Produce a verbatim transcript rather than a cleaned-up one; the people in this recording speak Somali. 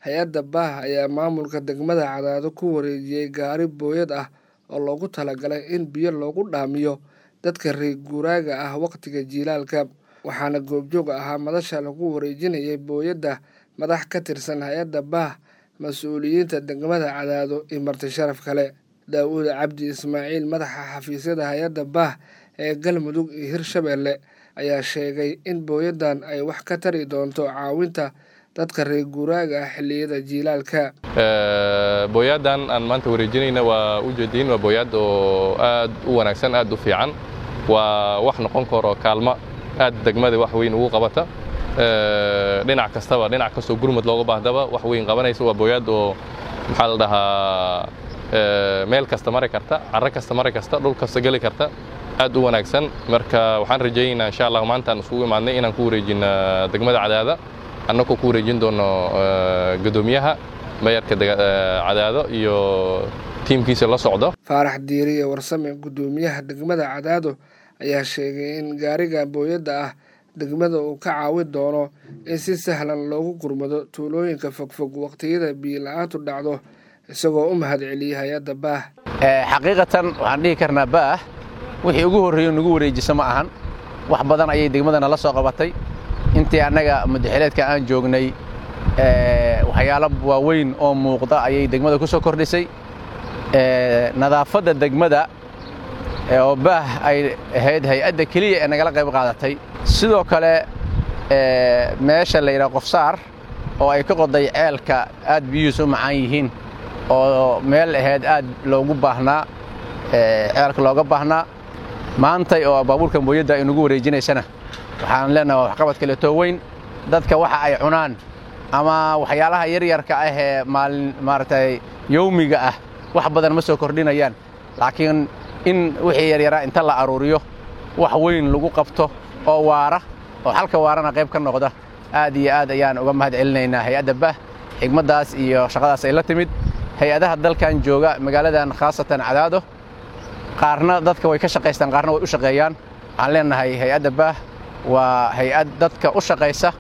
Hay'adda B A H ayaa maamulka degmada Cadaado ku wareejiyay gaari booyad ah oo loogu talagalay in biyo loogu dhaamiyo dadka reer guuraaga ah waqtiga jiilaalka, waxaana goobjoog ahaa madasha lagu wareejinayay booyadda madax ka tirsan hay'adda B A H, mas'uuliyiinta degmada Cadaado iyo marti sharaf kale. Daawud Cabdi Ismaaciil, madaxa xafiisyada hay'adda B A H ee Galmudug iyo Hirshabelle, ayaa sheegay in booyaddan ay wax ka tari doonto caawinta dadka reer guuraaga ah xilliyada jiilaalka. booyaddan aan maanta wareejinayna waa u jeedin waa booyad oo aad u wanaagsan, aad u fiican, waa wax noqon karo kaalmo aad degmada wax weyn ugu qabata, dhinac kastaba dhinac kastoo gurmad looga baahdaba wax weyn qabanaysa. Waa booyad oo maxaa la dhahaa meel kasta mari karta, carro kasta mari kasta, dhul kasta geli karta, aad u wanaagsan. Marka waxaan rajaynaynaa insha Allah maanta aan isugu imaadnay inaan ku wareejino degmada Cadaado, annagoo ku wareejin doono gudoomiyaha mayorka Cadaado iyo tiimkiisa la socdo. Faarax Diiri Warsame, gudoomiyaha degmada Cadaado, ayaa sheegay in gaariga booyadda ah degmada uu ka caawin doono in si sahlan loogu gurmado tuulooyinka fogfog waqtiyada biyo la'aantu dhacdo, isagoo u mahadceliyay hay'adda B A H. xaqiiqatan waxaan dhihi karnaa B A H wixii ugu horreeyay nagu wareejisa ma ahan, wax badan ayay degmadana la soo qabatay. intii annaga madaxweynaha aan joognay waxyaalo waaweyn oo muuqda ayay degmada ku soo kordhisay. nadaafadda degmada oo B A H ay ahayd hay'adda keliya ee nagala qayb qaadatay. sidoo kale meesha la yidhaahdo Qofsaar oo ay ka qoday ceelka aad biyuhu u macaan yihiin, oo meel ahayd aad loogu baahnaa, ceelka looga baahnaa. maanta oo baabuurkan booyadda ay nagu wareejinaysana waxaan leenahay wax qabad kale too weyn. dadka waxa ay cunaan ama waxyaalaha yaryarka ah ee maalin maartay yawmiga ah wax badan ma soo kordhinayaan, laakiin in wixii yaryara inta la aruuriyo wax weyn lagu qabto oo waara oo halka waarana qayb ka noqda, aad iyo aad ayaan uga mahadcelinaynaa hay'adda B A H xigmadaas iyo shaqadaas ay la timid. hay'adaha dalkan jooga magaaladan khaasatan Cadaado, qaarna dadka way ka shaqaystaan, qaarna way u shaqeeyaan. waxaan leenahay hay'adda B A H waa hay'ad dadka u shaqaysa.